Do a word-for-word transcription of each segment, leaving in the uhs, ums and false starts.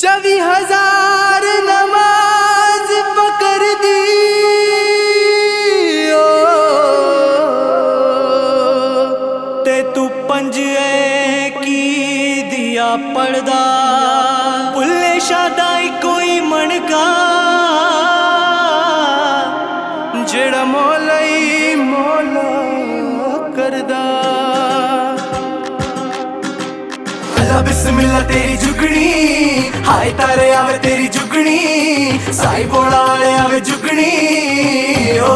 चौबी हजार नमाज पकड़ दी ओ, ते तू पंज की दिया पड़दा पुल्ले शादाई कोई मनका जेड़ा मौला ही मौला करदा। अल्लाह बिस्मिल्लाह तेरी जुगनी हाय तारे आवे तेरी जुगनी साई बोला वाले आवे जुगनी ओ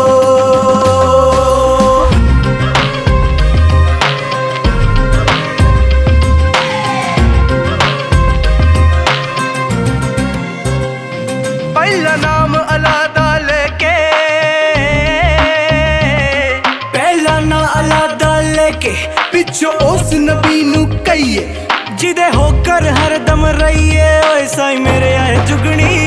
पहला नाम अल्लाह दा लेके पहला ना अल्लाह दा लेके पिछो उस नबी नू कहिए जिदे होकर हर दम रहिए ओए साई मेरे आए जुगनी।